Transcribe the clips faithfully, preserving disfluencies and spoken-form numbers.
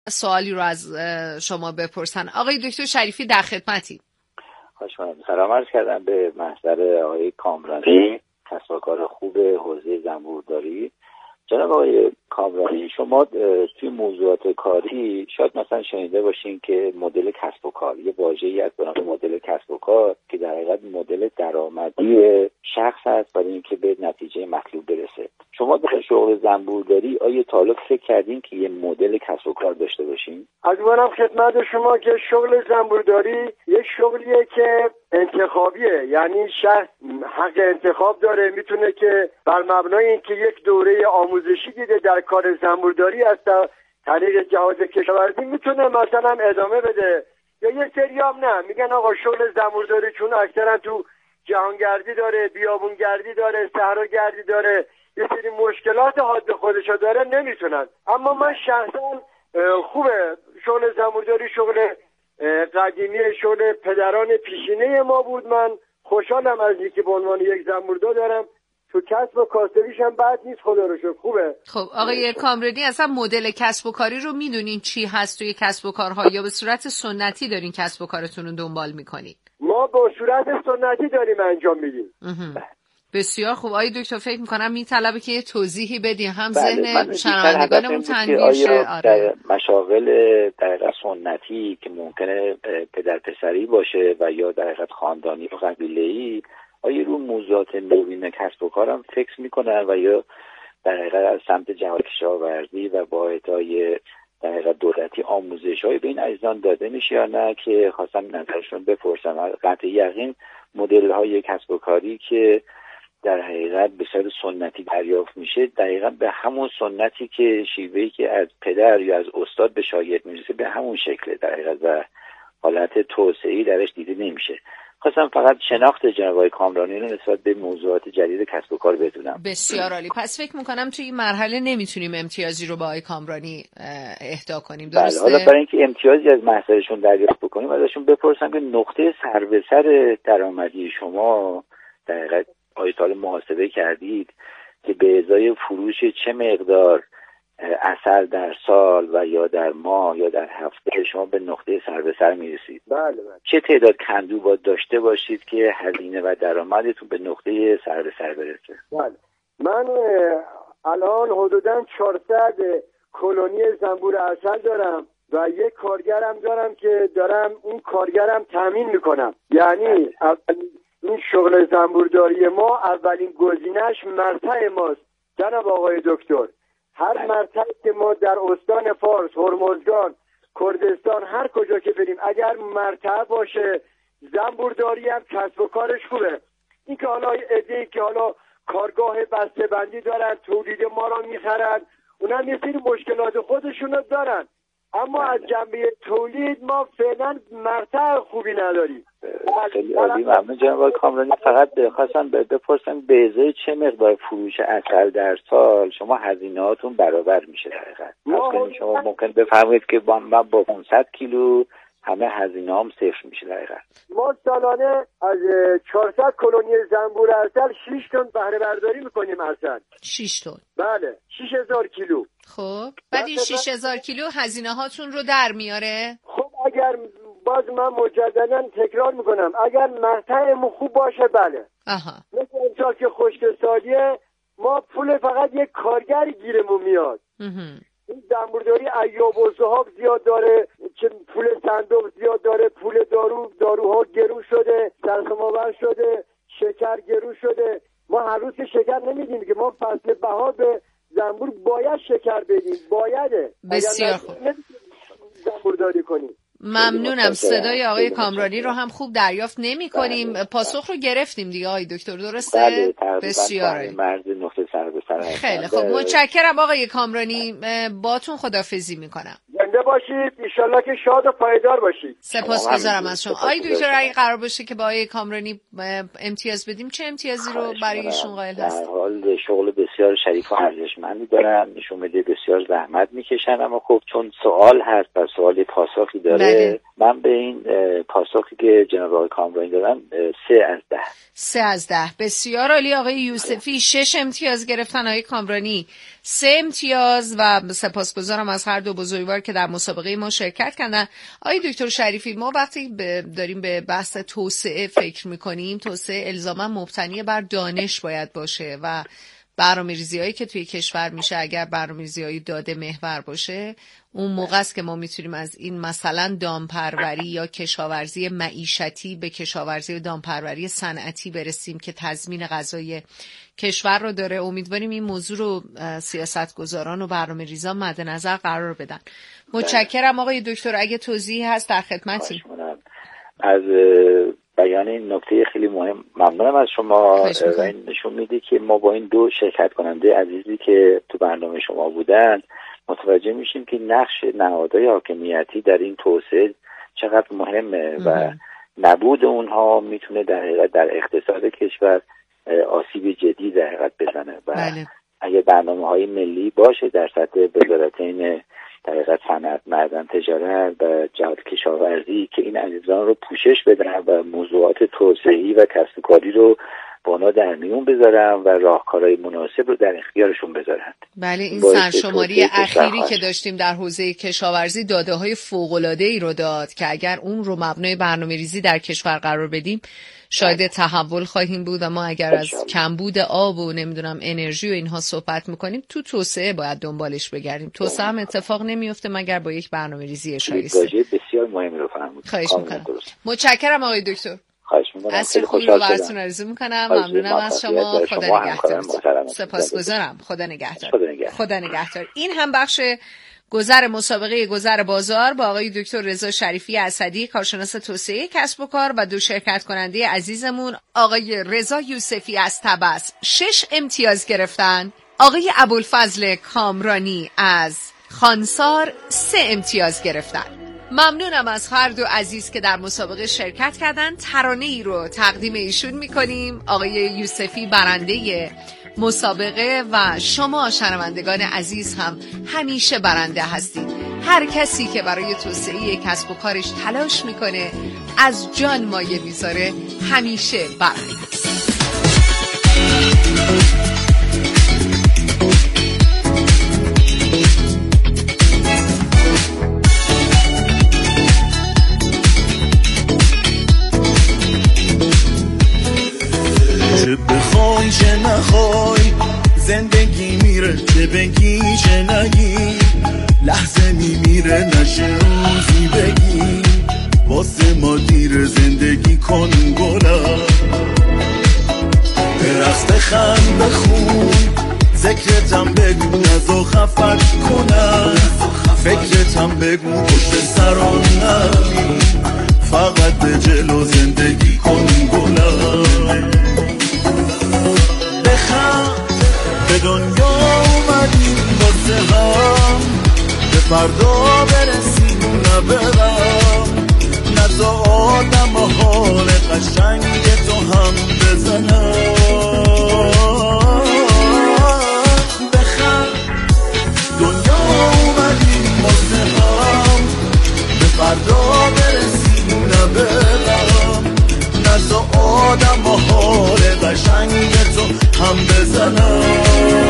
سوالی رو از شما بپرسن. آقای دکتر شریفی در خدمتی. خوش آمدید. سلام عرض کردم به محضر آقای کامرانی، کسب و کار خوب حوزه زنبورداری. جناب آقای کامرانی، شما توی موضوعات کاری شاید مثلا شنیده باشین که مدل کسب و کار، یه واژه‌ای از نام مدل کسب و کار که در حقیقت مدل درآمدی شخص هست برای اینکه به نتیجه مطلوب برسه. شما در شغل زنبورداری آیا تا حالا فکر کردین که یه مدل کسب و کار داشته باشین؟ امیدوارم خدمت شما که شغل زنبورداری یک شغلیه که انتخابیه، یعنی شخص حق انتخاب داره، میتونه که بر مبنای اینکه یک دوره آموزشی دیده در کار زنبورداری از طریق جهاز کشاورزی میتونه مثلا ادامه بده، یا یه سری هم نه، میگن آقا شغل زنبورداری چون اکثرا تو جهانگردی داره، بیابونگردی داره، صحراگردی داره، یه سری مشکلات حاد خودشو داره، نمیتونن. اما من شخصا خوبه شغل زنبورداری، شغل قدیمی، شغل پدران پیشینه ما بود. من خوشحالم از اینکه به عنوان یک زنبوردار دارم تو کسب و کاسبیش هم بد نیست، خدا رو شکر خوبه. خب آقای کامرانی، اصلا مدل کسب و کاری رو میدونین چی هست توی کسب و کارها، یا به صورت سنتی دارین کسب و کارتون رو دنبال میکنین؟ ما به صورت سنتی داریم انجام میدیم. بسیار خوب. آقای دکتر فکر میکنم میطلبه که یه توضیحی بدیم، هم ذهن شنوندگانمون تنبیه شه. آره. در مشاغل در سنتی که ممکنه پدر پسری باشه و یا در حقیقت خاندانی و قبیله‌ای، آیا رو موضوعات نوین کسب و کارم فکر میکنن و یا در حقیقت از سمت جهاد کشاورزی و با اعطای در حقیقت دولتی آموزش‌های به این عزیزان داده میشه یا نه، که خواستم نظرشون بپرسم. قطع یقین مدل‌های کسب و کاری که در حقیقت به صورت سنتی دریافت میشه، دقیقاً به همون سنتی که شیوهی که از پدر یا از استاد به شاگرد میرسه به همون شکله در حقیقت و حالت توسعه‌ای درش دیده نمیشه. خواستم فقط شناخت جناب آقای کامرانی رو نسبت به موضوعات جدید کسب و کار بدونم. بسیار عالی. پس فکر میکنم توی این مرحله نمیتونیم امتیازی رو با آقای کامرانی اهدا کنیم، درسته؟ بله. حالا برای اینکه امتیازی از محصولشون دریافت بکنیم ازشون بپرسم که نقطه سر به سر درآمدی شما در حقیقت آیا تا محاسبه کردید که به ازای فروش چه مقدار عسل در سال و یا در ماه یا در هفته شما به نقطه سر به سر میرسید؟ بله بله. چه تعداد کندو باید داشته باشید که هزینه و درآمدتون به نقطه سر به سر برسه؟ بله. من الان حدوداً چهارصد کلونی زنبور عسل دارم و یک کارگرم دارم که دارم اون کارگرم تامین میکنم. یعنی اولین این شغل زنبورداری ما اولین گزینش مرتع ماست جناب آقای دکتر. هر مرتع که ما در استان فارس، هرمزگان، کردستان، هر کجا که بریم اگر مرتع باشه زنبورداری هم کسب و کارش خوبه. این که حالا عده‌ای که حالا کارگاه بسته بندی دارن، تولید ما را میخرن، اونم یه سری مشکلات خودشونو دارن، اما از جنبه تولید ما فعلا مرتع خوبی نداریم. خیلی عالی، ممنون جناب آقای کامرانی. فقط خواستم بپرسم به ازای چه مقدار فروش عسل در سال شما هزینه‌هاتون برابر میشه در حقیقت؟ شما ممکن بفرمایید که من با پانصد کیلو همه هزینه‌ام صفر میشه در حقیقت. ما سالانه از چهارصد کلونی زنبور عسل شش تن بهره برداری میکنیم عسل. شش تن؟ بله، شش هزار کیلو. خب بعد این شش هزار کیلو هزینه هاتون رو در میاره؟ خب اگر باز من مجددا تکرار میکنم اگر مقطعمون خوب باشه بله. آها. مثل امسال که خشکسالیه ما پول فقط یک کارگر گیرمون میاد. این زنبورداری ایاب و ذهاب زیاد داره، که پول صندوق زیاد داره، پول دارو داروها گرون شده، سرسام‌آور شده، شکر گرون شده. ما هر روز شکر نمیدیم که ما فصل بهار به زنبور باید شکر بدیم، بایده. بسیار خوب. زنبورداری کنیم. ممنونم. صدای آقای کامرانی رو هم خوب دریافت نمی کنیم. پاسخ رو گرفتیم دیگه آقای دکتر، درسته؟ بله. بسیار مرز نقطه سر به سر. خیلی خوب، متشکرم آقای کامرانی. باتون خداحافظی میکنم. زنده باشید، انشالله که شاد و پایدار باشید. سپاسگزارم از شما. آقای دکتر اگه قرار باشه که با آقای کامرانی امتیاز بدیم چه امتیازی رو برای ایشون قائل هست؟ در حال شغل بسیار بسیار شریف و ارزشمندی دارن، نشون میده بسیار زحمت میکشن، اما خب چون سوال هست و سوال پاسخی داره بله. من به این پاسخی که جناب آقای کامرانی دادن سه از ده سه از ده بسیار عالی. آقای یوسفی شش امتیاز گرفتن، آقای کامرانی سه امتیاز و سپاسگزارم از هر دو بزرگوار که در مسابقه ما شرکت کردن. آقای دکتر شریفی، ما وقتی داریم به بحث توسعه فکر میکنیم، توسعه الزاما مبتنی بر دانش باید باشه و برنامه‌ریزی‌هایی که توی کشور میشه اگر برنامه‌ریزی‌های داده محور باشه، اون موقع است که ما میتونیم از این مثلا دامپروری یا کشاورزی معیشتی به کشاورزی و دامپروری صنعتی برسیم که تضمین غذای کشور رو داره. امیدواریم این موضوع رو سیاستگزاران و برنامه‌ریزان مد نظر قرار بدن. متشکرم آقای دکتر. اگه توضیحی هست در خدمتیم. از بیان این نکته خیلی مهم ممنونم از شما و این نشون میده که ما با این دو شرکت کننده عزیزی که تو برنامه شما بودن متوجه میشیم که نقش نهادهای حاکمیتی در این توسعه چقدر مهمه و نبود اونها میتونه در حقیقت در اقتصاد کشور آسیب جدی در حقیقت بزنه و بله. اگه برنامه‌های ملی باشه در سطح وزارتین در حقیقت صنعت، معدن، تجارت و جهاد کشاورزی که این عزیزان رو پوشش بدن و موضوعات توسعه‌ای و کسب و کاری رو با اونا در میون بذارن و راهکارهای مناسب رو در اختیارشون بذارن. بله، این سرشماری اخیری که داشتیم در حوزه کشاورزی داده‌های فوق‌العاده‌ای رو داد که اگر اون رو مبنای برنامه‌ریزی در کشور قرار بدیم شاید تحول خواهیم بود. اما اگر از کمبود آب و نمیدونم انرژی و اینها صحبت میکنیم تو توسعه باید دنبالش بگردیم. توسعه هم اتفاق نمیفته مگر با یک برنامه‌ریزی شایسته. بسیار مهمی رو فهمید. خواهش میکنم. متشکرم آقای دکتر. خواهش میکنم. از خوشی رو براتون آرزو میکنم. ممنونم از شما. خدا نگهدار. سپاسگزارم. خدا نگهدار. خدا نگهدار. این هم بخش گذر مسابقه گذر بازار با آقای دکتر رضا شریفی اسدی، کارشناس توسعه کسب و کار و دو شرکت کننده عزیزمون آقای رضا یوسفی از طبس شش امتیاز گرفتن. آقای ابوالفضل کامرانی از خانسار سه امتیاز گرفتن. ممنونم از هر دو عزیز که در مسابقه شرکت کردن. ترانه ای رو تقدیم ایشون میکنیم. آقای یوسفی برنده مسابقه و شما شنوندگان عزیز هم همیشه برنده هستید. هر کسی که برای توسعه کسب و کارش تلاش میکنه از جان مایه میذاره همیشه برنده است. چه بخوای چه نخوای زندگی میره، چه بگی چه نگی لحظه میمیره، نشه روزی بگی واسه ما دیر زندگی کن گلم. به رقص خند بخون ذکرتم بگو نزا خفت کنم، فکرتم بگو پشت سران نبی، فقط به جلو زندگی کن گلم. به دنیا اومدیم واسه هم به فردا برسیم نه برم، نزا آدم و حال قشنگ تو هم بزنم. بخند دنیا اومدیم واسه هم به فردا برسیم نه برم، نزا آدم و حال قشنگ تو هم بزنم.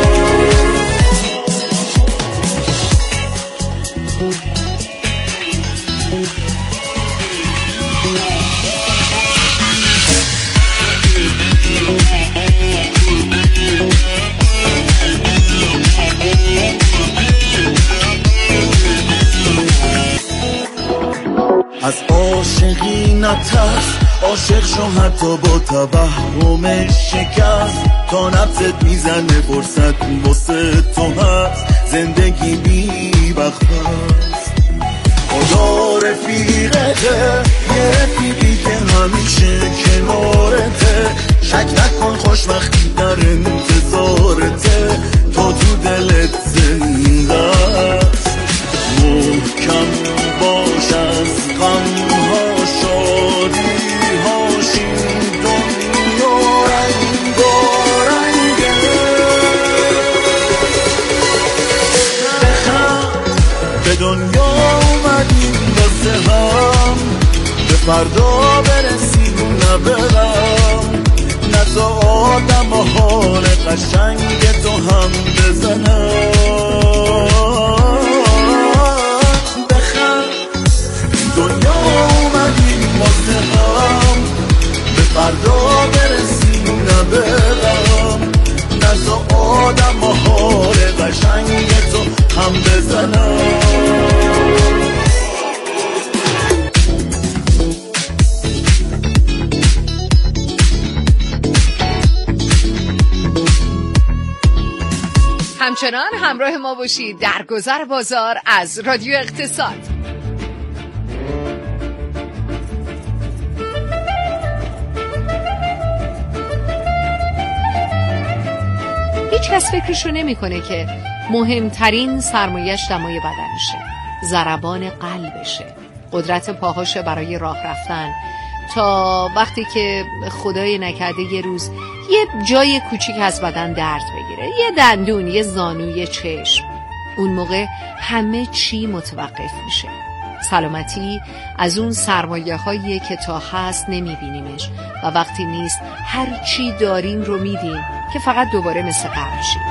از عاشقی نترس، عاشق شو حتی با توهم شکست، تا نفست میزنه فرصت واسه تو هست، زندگی بی وقت هست. خدا رفیقته، یه رفیقی که همیشه کنارته، شک نکن خوشبختی در انتظارته، تا تو دلت زنده است. محکم باش از غم ها شادی هاشین دنیا رنگارنگه. فردا برسیم نه برم، نه تا آدم حال قشنگ تو هم بزنم. بخند دنیا اومدیم واسه هم، به فردا برسیم نه برم، نه تا آدم حال قشنگ تو هم بزنم. همچنان همراه ما باشید در گذر بازار از رادیو اقتصاد. هیچ کس فکرشو نمی کنه که مهمترین سرمایه‌اش دمای بدنشه، ضربان قلبشه، قدرت پاهاشه برای راه رفتن، تا وقتی که خدای نکرده یه روز یه جای کوچیک از بدن درد بگیره، یه دندون، یه زانو، یه چشم، اون موقع همه چی متوقف میشه. سلامتی از اون سرمایه هایی که تا هست نمیبینیمش و وقتی نیست هر چی داریم رو میدیم که فقط دوباره مثل قبل شیم.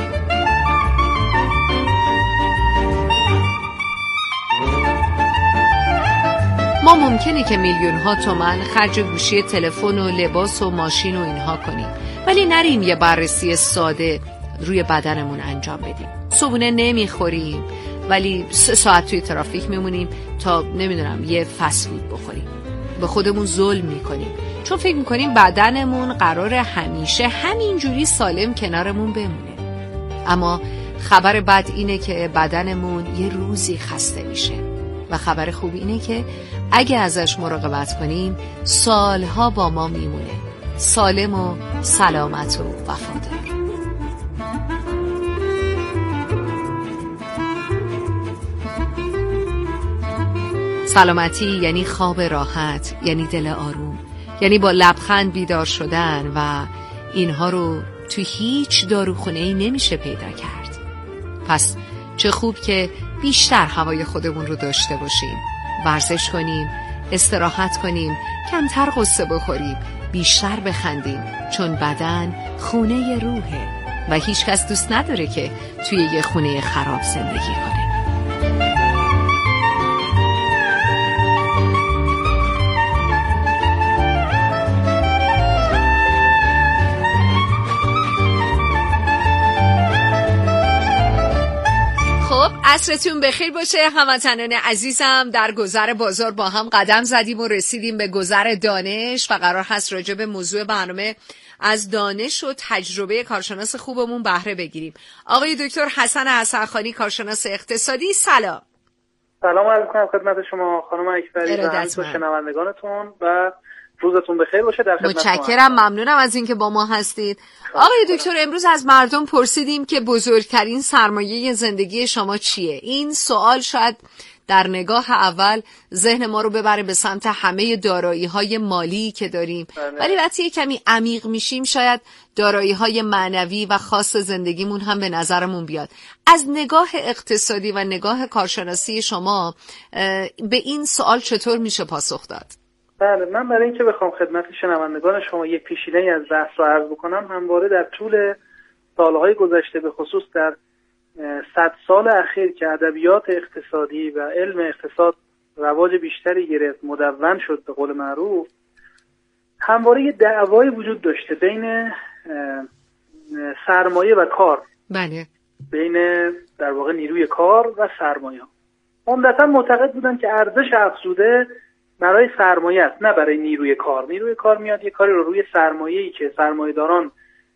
ما ممکنه که میلیون ها تومن خرج گوشی تلفن و لباس و ماشین و اینها کنیم، ولی نریم یه بررسی ساده روی بدنمون انجام بدیم. صبحونه نمیخوریم ولی سه ساعت توی ترافیک میمونیم تا نمیدونم یه فست فود بخوریم. به خودمون ظلم میکنیم چون فکر میکنیم بدنمون قراره همیشه همینجوری سالم کنارمون بمونه. اما خبر بد اینه که بدنمون یه روزی خسته میشه و خبر خوب اینه که اگه ازش مراقبت کنیم سالها با ما میمونه، سالم و سلامت و وفادار. سلامتی یعنی خواب راحت، یعنی دل آروم، یعنی با لبخند بیدار شدن و اینها رو تو هیچ داروخونه‌ای نمیشه پیدا کرد. پس چه خوب که بیشتر هوای خودمون رو داشته باشیم، ورزش کنیم، استراحت کنیم، کمتر قصه بخوریم، بیشتر بخندیم، چون بدن خونه روحه و هیچ کس دوست نداره که توی یه خونه خراب زندگی کنه. عصرتون بخیر باشه هموطنان عزیزم. در گذر بازار با هم قدم زدیم و رسیدیم به گذر دانش و قرار هست راجع به موضوع برنامه از دانش و تجربه کارشناس خوبمون بهره بگیریم. آقای دکتر حسن حسنخانی، کارشناس اقتصادی، سلام. سلام عرض می‌کنم خدمت شما خانم اکبری و همه شنوندگانتون و روزتون بخیر باشه. در خدمت شما متشکرم، ممنونم از اینکه با ما هستید. آقای دکتر، امروز از مردم پرسیدیم که بزرگترین سرمایه زندگی شما چیه؟ این سوال شاید در نگاه اول ذهن ما رو ببره به سمت همه دارایی‌های مالی که داریم، بله. ولی وقتی یه کمی عمیق میشیم شاید دارایی‌های معنوی و خاص زندگیمون هم به نظرمون بیاد. از نگاه اقتصادی و نگاه کارشناسی شما به این سوال چطور میشه پاسخ داد؟ بله، من برای اینکه بخوام خدمت شنوندگان شما یک پیشینه‌ای از بحث رو عرض بکنم، همواره در طول سالهای گذشته به خصوص در صد سال اخیر که ادبیات اقتصادی و علم اقتصاد رواج بیشتری گرفت، مدون شد به قول معروف، همواره یه دعوایی وجود داشته بین سرمایه و کار. بله. بین در واقع نیروی کار و سرمایه. عمدتاً معتقد بودن که ارزش افزوده برای سرمایه است، نه برای نیروی کار. نیروی کار میاد یه کاری رو روی سرمایه‌ای که سرمایه‌داران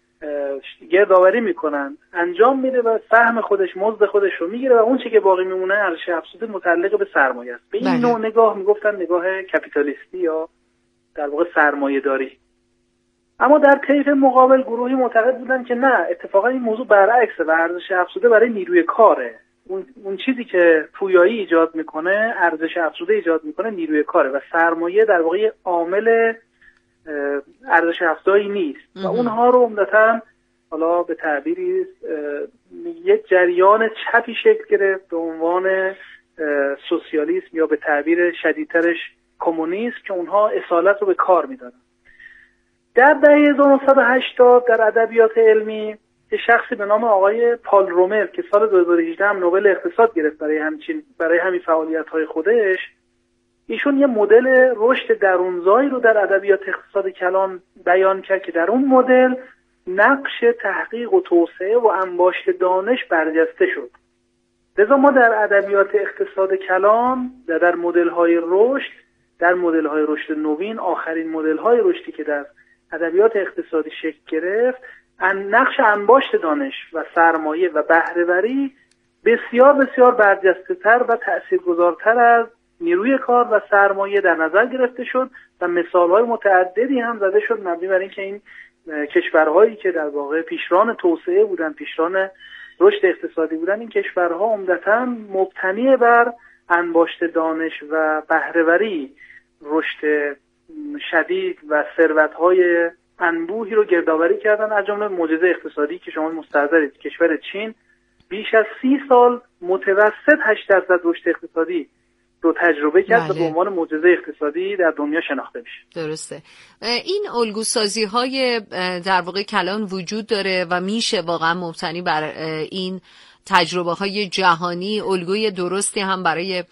گردآوری میکنن انجام میده و سهم خودش، مزد خودش رو میگیره و اون چیزی که باقی میمونه ارزش افزوده متعلق به سرمایه است. به این بله. نوع نگاه میگفتن نگاه کپیتالیستی یا در واقع سرمایه داری. اما در طیف مقابل گروهی معتقد بودن که نه، اتفاقا این موضوع برعکسه و ارزش افزوده برای نیروی کاره. اون اون چیزی که پویایی ایجاد میکنه، ارزش افزوده ایجاد میکنه، نیروی کاره و سرمایه در واقع عامل ارزش افزایی نیست. و اونها رو عمدتاً حالا به تعبیری یک جریان چپی شکل گرفت به عنوان سوسیالیسم یا به تعبیر شدیدترش کمونیست که اونها اصالت رو به کار میدادن. در دهه هزار و نهصد و هشتاد در ادبیات علمی یه شخصی به نام آقای پال رومر که سال دو هزار و هجده هم نوبل اقتصاد گرفت برای همچین برای همین فعالیت‌های خودش، ایشون یه مدل رشد درونزایی رو در ادبیات اقتصاد کلان بیان کرد که در اون مدل نقش تحقیق و توسعه و انباشت دانش برجسته شد. لذا ما در ادبیات اقتصاد کلان در, در مدل‌های رشد، در مدل‌های رشد نوین، آخرین مدل‌های رشدی که در ادبیات اقتصادی شکل گرفت، نقش انباشت دانش و سرمایه و بهره‌وری بسیار بسیار برجسته‌تر و تأثیرگذارتر از نیروی کار و سرمایه در نظر گرفته شد و مثال‌های متعددی هم زده شد مبنی بر اینکه این کشورهایی که در واقع پیشران توسعه بودن، پیشران رشد اقتصادی بودن، این کشورها عمدتاً مبتنی بر انباشت دانش و بهره‌وری رشد شدید و ثروت‌های انبوهی رو گردآوری کردن، از جمله معجزه اقتصادی که شما مستحضرید. کشور چین بیش از سی سال متوسط هشت درصد رشد اقتصادی رو تجربه کرد و به عنوان معجزه اقتصادی در دنیا شناخته میشه. درسته. این الگوسازی های در واقع کلان وجود داره و میشه واقعا مبتنی بر این تجربه های جهانی الگوی درستی هم برای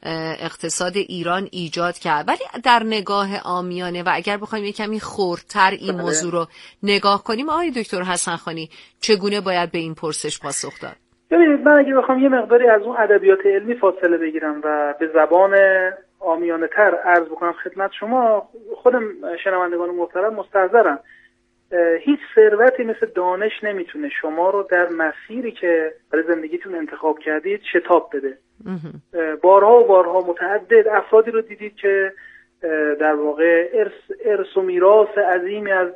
اقتصاد ایران ایجاد کرد. ولی در نگاه عامیانه و اگر بخوایم یک کمی خردتر این موضوع رو نگاه کنیم، آقای دکتر حسنخانی چگونه باید به این پرسش پاسخ داد؟ ببینید، من اگه بخوام یه مقداری از اون ادبیات علمی فاصله بگیرم و به زبان عامیانه تر عرض بکنم خدمت شما، خودم شنوندگان محترم مستحضرم، هیچ ثروتی مثل دانش نمیتونه شما رو در مسیری که برای زندگیتون انتخاب کردید شتاب بده. بارها و بارها متعدد افرادی رو دیدید که در واقع ارث, ارث و میراث عظیمی از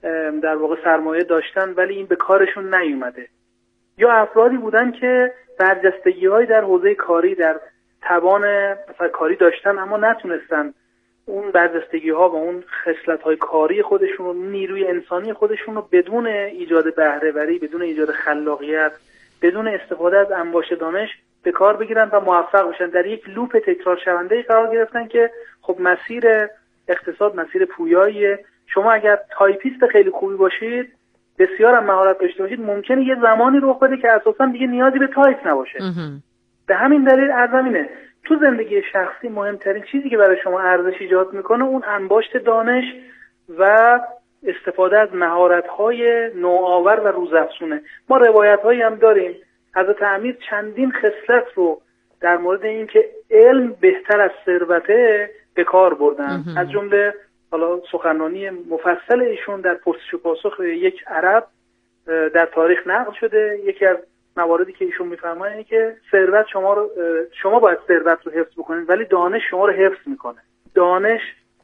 در واقع سرمایه داشتن ولی این به کارشون نیومده، یا افرادی بودن که برجستگی‌هایی در حوزه کاری، در توان مثلا کاری داشتن اما نتونستن اون برجستگی‌ها و اون خصلت‌های کاری خودشون و نیروی انسانی خودشون رو بدون ایجاد بهره‌وری، بدون ایجاد خلاقیت، بدون استفاده از انباشت دانش به کار بگیرن و موفق بشن. در یک لوپ تکرار شونده قرار گرفتن که خب مسیر اقتصاد مسیر پویاییه. شما اگر تایپیست خیلی خوبی باشید، بسیار هم مهارت داشته باشید، ممکنه یه زمانی رخ بده که اساساً دیگه نیازی به تایپ نباشه. به همین دلیل ارزمینه تو زندگی شخصی مهمترین چیزی که برای شما ارزش ایجاد میکنه اون انباشت دانش و استفاده از مهارت‌های نوآور و روزافزونه. ما روایت‌هایی هم داریم حضرت امیر چندین خصلت رو در مورد این که علم بهتر از ثروته به کار بردن. از جمله حالا سخنرانی مفصل ایشون در پرسش و پاسخ یک عرب در تاریخ نقل شده. یکی از مواردی که ایشون میفرمایند اینه که ثروت شما رو شما باید ثروت رو حفظ بکنید ولی دانش شما رو حفظ میکنه. دانش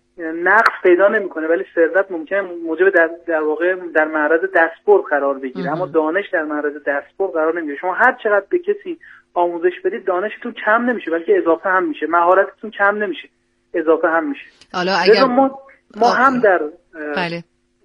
نقص پیدا نمیکنه ولی ثروت ممکنه موجب در در واقع در معرض دستبرد قرار بگیره، اما دانش در معرض دستبرد قرار نمیگیره. شما هر چقدر به کسی آموزش بدید دانشتون کم نمیشه بلکه اضافه هم میشه، مهارتتون کم نمیشه اضافه هم میشه. حالا اگر ما ما هم در بله.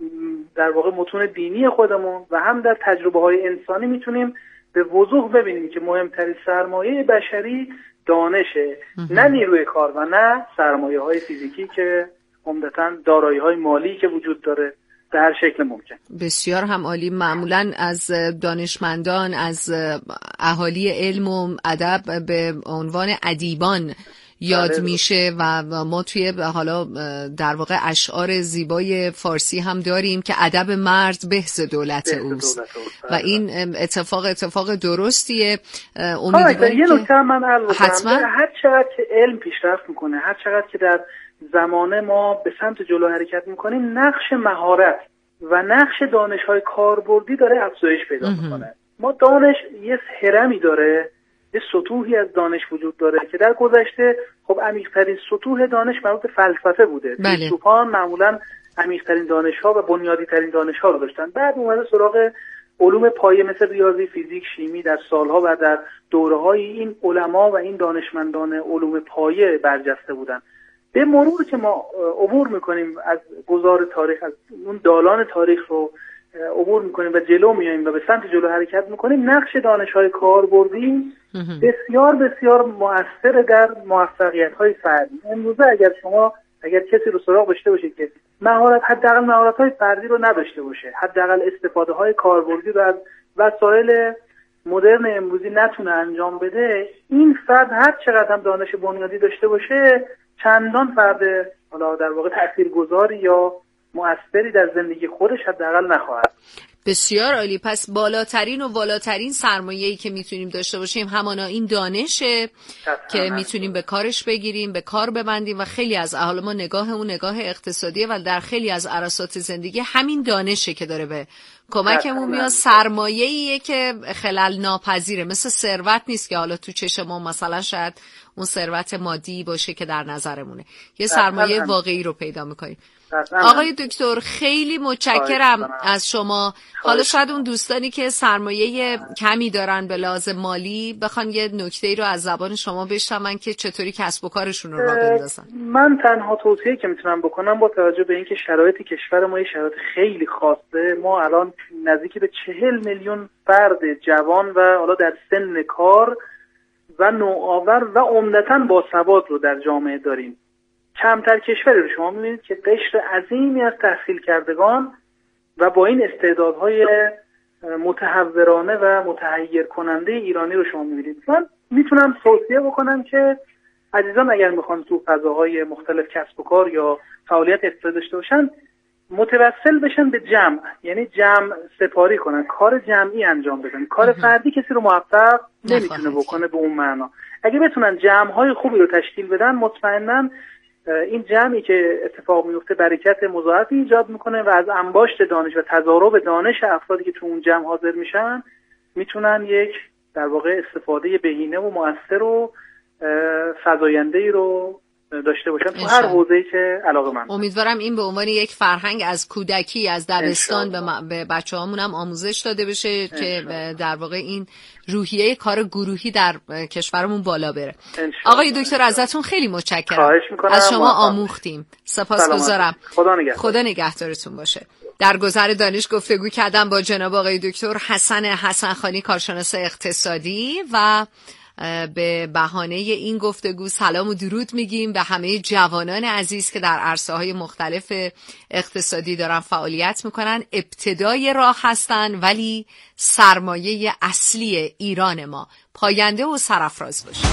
در واقع متون دینی خودمون و هم در تجربه های انسانی میتونیم به وضوح ببینیم که مهمترین سرمایه بشری دانشه، نه نیروی کار و نه سرمایه های فیزیکی که عمدتاً دارایی های مالی که وجود داره به هر شکل ممکن. بسیار هم عالی. معمولاً از دانشمندان، از اهالی علم و ادب به عنوان ادیبان یاد میشه و ما توی حالا در واقع اشعار زیبای فارسی هم داریم که ادب مرد بهز دولت اوست و این اتفاق اتفاق درستیه. امیدوارم یه نکته من عرض حتما هر چقدر که علم پیشرفت میکنه، هر چقدر که در زمانه ما به سمت جلو حرکت میکنیم، نقش مهارت و نقش دانش‌های کاربردی داره افزایش پیدا میکنه. ما دانش یه هرمی داره، یه سطوحی از دانش وجود داره که در گذشته خب عمیق‌ترین سطوح دانش مربوط به فلسفه بوده. فیلسوفان معمولاً عمیق‌ترین دانش‌ها و بنیادی‌ترین دانش‌ها رو داشتن. بعد اومده سراغ علوم پایه مثل ریاضی، فیزیک، شیمی در سالها و در دوره‌های این علما و این دانشمندان علوم پایه برجسته بودن. به مرور که ما عبور می‌کنیم از گذار تاریخ، از اون دالان تاریخ رو عبور می‌کنیم و جلو میایم و به سمت جلو حرکت می‌کنیم، نقش دانش‌های کاربردی بسیار بسیار مؤثر در موفقیت‌های فردی. امروزه اگر شما اگر کسی رو سراغ داشته باشه که مهارت حداقل مهارت‌های فردی رو نداشته باشه، حداقل استفاده‌های کاربردی رو از وسایل مدرن امروزی نتونه انجام بده، این فرد هر چقدر هم دانش بنیادی داشته باشه چندان فرد حالا در واقع تاثیرگذاری یا مؤثری در زندگی خودش حداقل نخواهد. بسیار عالی. پس بالاترین و والاترین سرمایه‌ای که میتونیم داشته باشیم همانا این دانشه که میتونیم به کارش بگیریم، به کار ببندیم و خیلی از احوال ما نگاه اون نگاه اقتصادیه و در خیلی از عرصات زندگی همین دانشه که داره به کمکمون میاد. سرمایه‌ایه که خلل ناپذیره، مثل ثروت نیست که حالا تو چشم ما مثلا شاید اون ثروت مادی باشه که در نظرمونه، یه سرمایه واقعی رو پیدا میکنیم. آقای دکتر خیلی متشکرم از شما. حالا شاید اون دوستانی که سرمایه کمی دارن به لحاظ مالی بخوان یه نکته‌ای رو از زبان شما بشنون که چطوری کسب و کارشون رو راه بندازن. من تنها توصیه‌ای که میتونم بکنم با توجه به اینکه شرایط کشور ما یه شرایط خیلی خاصه، ما الان نزدیک به چهل میلیون فرد جوان و حالا در سن کار و نوآور و عمدتاً باسواد رو در جامعه داریم. کمتر کشوری رو شما می‌بینید که قشر عظیمی از تحصیل کردگان و با این استعدادهای متحورانه و متحیر کننده ایرانی رو شما می‌بینید. من میتونم توصیه بکنم که عزیزان اگر میخوان تو فضاهای مختلف کسب و کار یا فعالیت اقتصادی داشته باشن، متوسل بشن به جمع، یعنی جمع سپاری کنن، کار جمعی انجام بدن. کار فردی کسی رو موفق نمیتونه بکنه به اون معنا. اگه بتونن جمع‌های خوبی رو تشکیل بدن، مطمئناً این جمعی که اتفاق میفته برکت مضاعفی ایجاد میکنه و از انباشت دانش و تضارب دانش افرادی که تو اون جمع حاضر میشن میتونن یک در واقع استفاده بهینه و مؤثر و فزاینده‌ای رو داشته باشن تو هر حوزه‌ای که علاقه من. امیدوارم این به عنوان یک فرهنگ از کودکی از دبستان به, م... به بچه‌هامون هم آموزش داده بشه که در واقع این روحیه کار گروهی در کشورمون بالا بره. آقای دکتر ازتون خیلی متشکرم. از شما آموختیم. سپاسگزارم. خدا نگهدار. خدا نگهدارتون باشه. در گذر دانش گفتگو کردم با جناب آقای دکتر حسن حسنخانی، کارشناس اقتصادی، و به بهانه این گفتگو سلام و درود میگیم به همه جوانان عزیز که در عرصه‌های مختلف اقتصادی دارن فعالیت میکنن. ابتدای راه هستن ولی سرمایه اصلی ایران ما. پاینده و سرافراز باشید.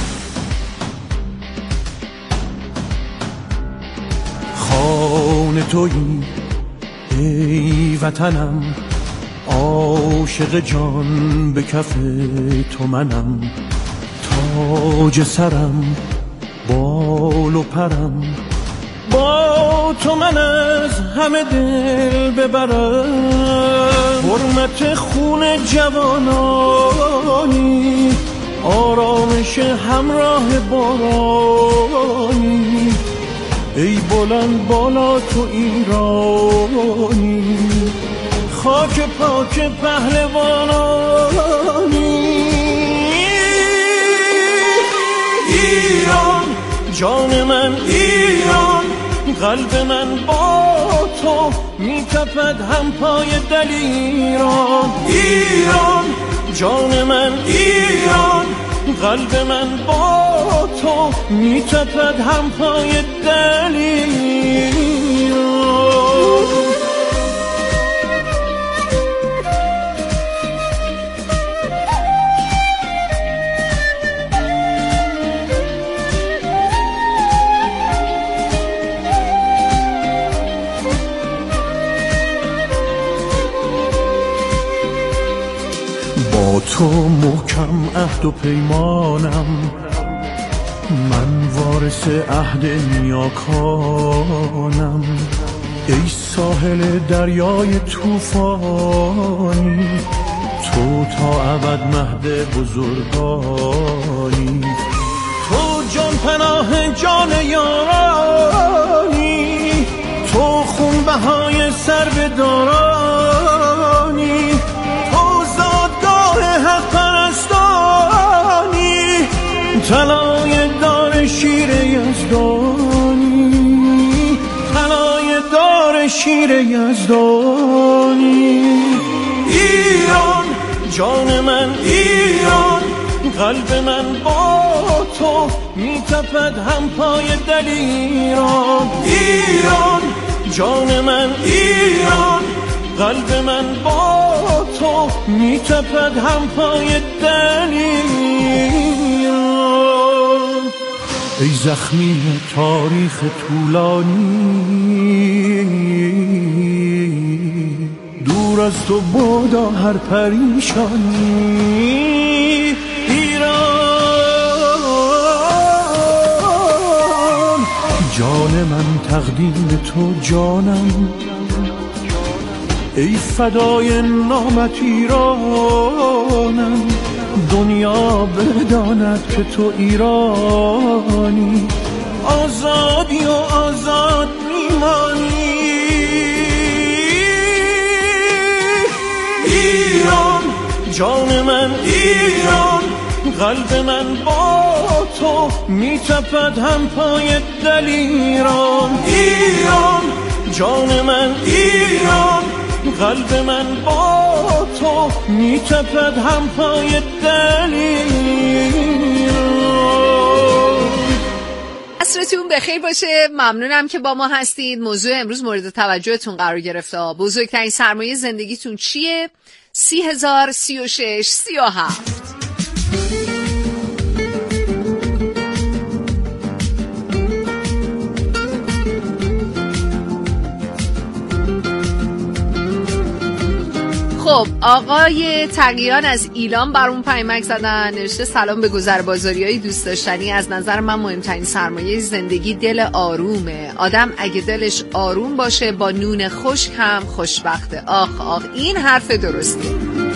خانه تویی ای وطنم، عاشق جان به کف تو منم، تاج سرم بال و پرم، با تو من از همه دل ببرم. حرمت خون جوانانی، آرامش همراه بارانی، ای بلند بالا تو ایرانی، خاک پاک پهلوانانی. ایران جان من، ایران قلب من با تو میتپد هم پای دلیران. ایران جان من، ایران قلب من با تو میتپد هم پای دلیران. تو محکم عهد و پیمانم، من وارث عهد نیاکانم. ای ساحل دریای طوفانی، تو تا ابد مهد بزرگانی. تو جان پناه جان یارانی، تو خون بهای سر به دارانی، حق پرستانی، طلای دار شیر یزدانی، طلای دار شیر یزدانی. ایران جان من، ایران قلب من با تو میتپد هم پای دلیران. ایران جان من ایران، قلب من با تو میتپد هم پای دلیران. ای زخمی تاریخ طولانی، دور از تو بادا هر پریشانی. ایران جان من تقدیم تو جانم، ای فدای نامت ایرانم. دنیا بداند که تو ایرانی، آزادی و آزاد میمانی. ایران جان من ایران، قلب من با تو میتپد هم پای دلیران. ایران جان من ایران، قلب من با تو میتپد هم پای دلیران. عصرتون بخیر باشه. ممنونم که با ما هستید. موضوع امروز مورد توجهتون قرار گرفته. بزرگترین سرمایه زندگیتون چیه؟ سی هزار سی و شش سی و هفت. خب آقای تقیان از ایلام برامون پیامک زدن، نوشته سلام به گذر بازاریای دوست داشتنی. از نظر من مهمترین سرمایه زندگی دل آرومه. آدم اگه دلش آروم باشه با نون خشک هم خوشبخته. آخ آخ این حرف درسته.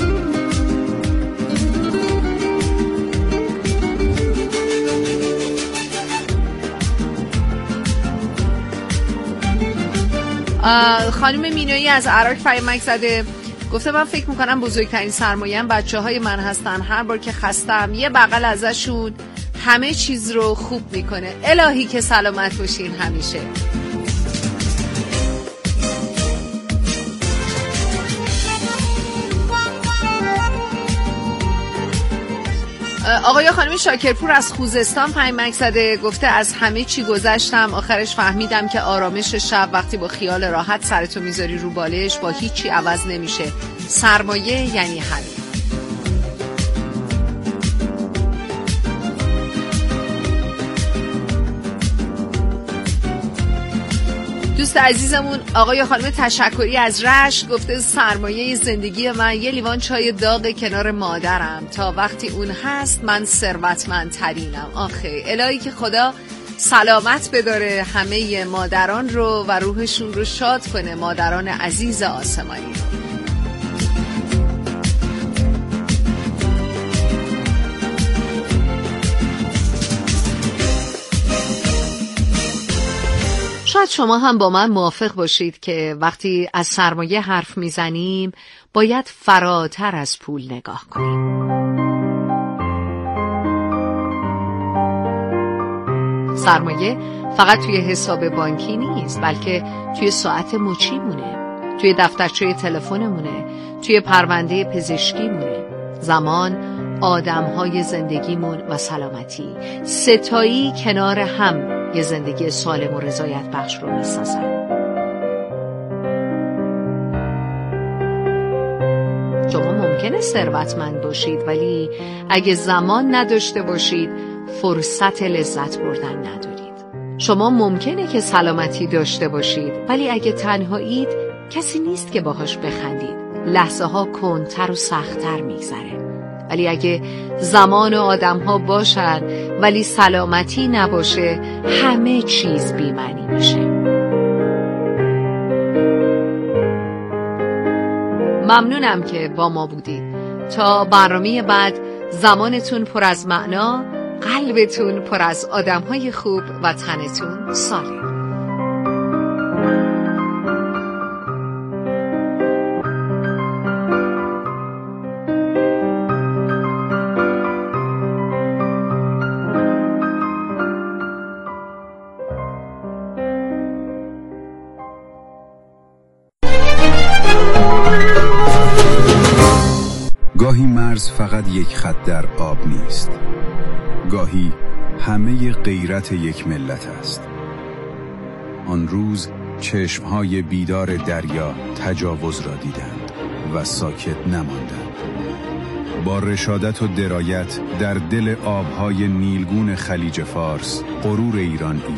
خانم مینویی از عراق پیامک زده، گفته من فکر میکنم بزرگترین سرمایه‌ام بچه های من هستن. هر بار که خستم یه بغل ازشون همه چیز رو خوب میکنه. الهی که سلامت باشین همیشه. آقای خانم شاکرپور از خوزستان پیامک زده، گفته از همه چی گذشتم، آخرش فهمیدم که آرامش شب وقتی با خیال راحت سرتو میذاری رو بالش با هیچی عوض نمیشه. سرمایه یعنی همین. دوست عزیزمون آقای خانم تشکری از رشت گفته سرمایه زندگی من یه لیوان چای داغ کنار مادرم. تا وقتی اون هست من ثروتمندترینم. آخه الهی که خدا سلامت بداره همه مادران رو و روحشون رو شاد کنه، مادران عزیز آسمانی رو. شاید شما هم با من موافق باشید که وقتی از سرمایه حرف میزنیم باید فراتر از پول نگاه کنیم. سرمایه فقط توی حساب بانکی نیست، بلکه توی ساعت مچیمونه، توی دفترچه تلفنمونه، توی پرونده پزشکیمونه. زمان، آدم‌های زندگیمون و سلامتی ستایی کنار هم یه زندگی سالم و رضایت بخش رو میسازن. شما ممکنه ثروتمند باشید ولی اگه زمان نداشته باشید فرصت لذت بردن ندارید. شما ممکنه که سلامتی داشته باشید ولی اگه تنهایید کسی نیست که باهاش بخندید. لحظه ها کندتر و سختتر میگذره. ولی اگه زمان و آدم ها باشن ولی سلامتی نباشه همه چیز بی‌معنی میشه. ممنونم که با ما بودید. تا برنامه بعد زمانتون پر از معنا، قلبتون پر از آدم های خوب و تنتون سالم. گاهی مرز فقط یک خط در آب نیست. گاهی همه غیرت یک ملت است. آن روز چشمهای بیدار دریا تجاوز را دیدند و ساکت نماندند. با رشادت و درایت در دل آبهای نیلگون خلیج فارس غرور ایران